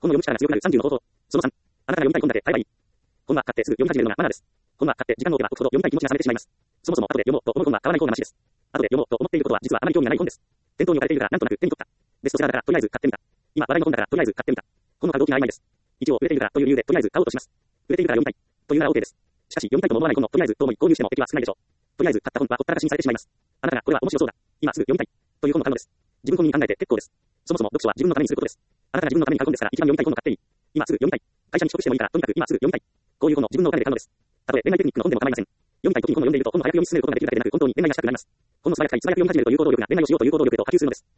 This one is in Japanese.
本の読む力が強くなる30の方法。その3。あなたが読みたい本だけ買えばいい。本は買ってすぐ読み始めるのがマナーです。本は買って時間を置けば置くほど読みたい気持ちが冷めてしまいます。そもそも後で読もうと思う本は買わない方がマシです。後で読もうと思っていることは実はあまり興味がない本です。店頭に置かれているからなんとなく手に取った。ベストセラーだからとりあえず買ってみた。今話題の本だからとりあえず買ってみた。本の買う動機が曖昧です。一応売れているからという理由でとりあえず買おうとします。売れているから読みたい。というなら OK です。しかし読みたいとも思わない本のとりあえずと思い購入しても敵は少ないでしょう。とりあえず買った本はほったらかしにされてしまいます。あなたがこれは面白そうだ。今すぐ読みたい。という本を買うのです。自分本人に考えて結構です。そもそも読書は自分のためにすることです。あなたが自分のために買う本ですから一番読みたい本を買っていい。今すぐ読みたい。会社に取得してもいいからとにかく今すぐ読みたい。こういう本を自分のお金で買うのです。たとえ恋愛テクニックの本でも構いません。読みたい時に本を読んでいると本を早く読み進めることができるだけでなく本当に恋愛にしたくなります。本の素早く素早く読み始めるという行動力が恋愛をしようという行動力へと波及するのです。